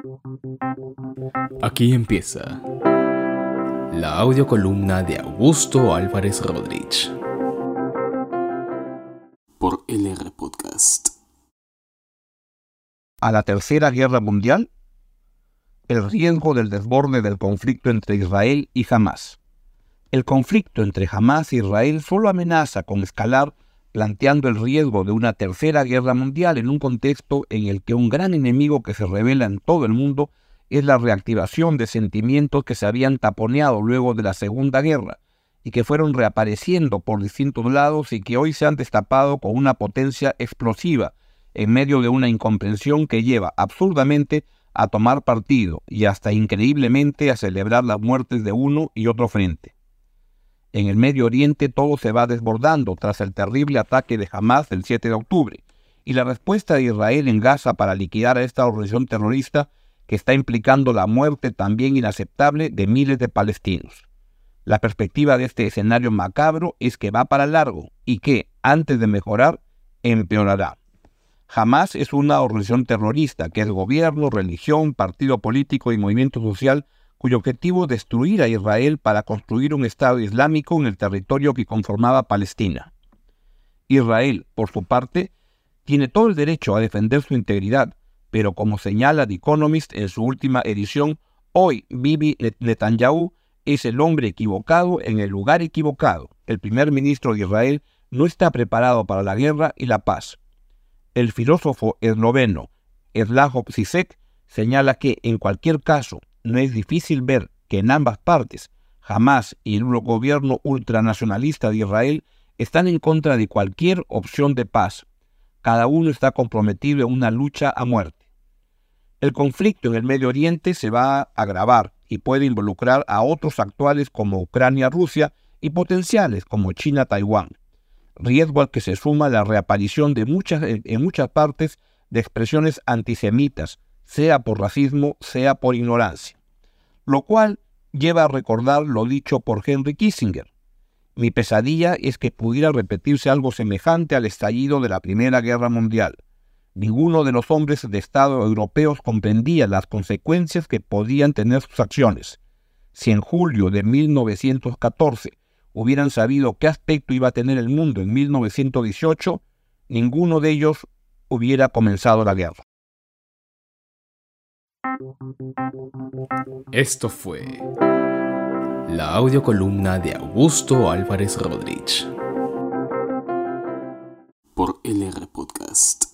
Aquí empieza la audiocolumna de Augusto Álvarez Rodríguez por LR Podcast. A la Tercera Guerra Mundial, el riesgo del desborde del conflicto entre Israel y Hamás. El conflicto entre Hamás e Israel solo amenaza con escalar, planteando el riesgo de una tercera guerra mundial en un contexto en el que un gran enemigo que se revela en todo el mundo es la reactivación de sentimientos que se habían taponeado luego de la Segunda Guerra y que fueron reapareciendo por distintos lados y que hoy se han destapado con una potencia explosiva en medio de una incomprensión que lleva absurdamente a tomar partido y hasta increíblemente a celebrar las muertes de uno y otro frente. En el Medio Oriente todo se va desbordando tras el terrible ataque de Hamás del 7 de octubre y la respuesta de Israel en Gaza para liquidar a esta organización terrorista que está implicando la muerte también inaceptable de miles de palestinos. La perspectiva de este escenario macabro es que va para largo y que, antes de mejorar, empeorará. Hamás es una organización terrorista que es gobierno, religión, partido político y movimiento social cuyo objetivo es destruir a Israel para construir un Estado islámico en el territorio que conformaba Palestina. Israel, por su parte, tiene todo el derecho a defender su integridad, pero como señala The Economist en su última edición, hoy Bibi Netanyahu es el hombre equivocado en el lugar equivocado. El primer ministro de Israel no está preparado para la guerra y la paz. El filósofo esloveno Slavoj Žižek señala que, en cualquier caso, no es difícil ver que en ambas partes, Hamás y el gobierno ultranacionalista de Israel están en contra de cualquier opción de paz. Cada uno está comprometido en una lucha a muerte. El conflicto en el Medio Oriente se va a agravar y puede involucrar a otros actuales como Ucrania-Rusia y potenciales como China-Taiwán. Riesgo al que se suma la reaparición de en muchas partes de expresiones antisemitas, sea por racismo, sea por ignorancia. Lo cual lleva a recordar lo dicho por Henry Kissinger. Mi pesadilla es que pudiera repetirse algo semejante al estallido de la Primera Guerra Mundial. Ninguno de los hombres de Estado europeos comprendía las consecuencias que podían tener sus acciones. Si en julio de 1914 hubieran sabido qué aspecto iba a tener el mundo en 1918, ninguno de ellos hubiera comenzado la guerra. Esto fue la audiocolumna de Augusto Álvarez Rodríguez por LR Podcast.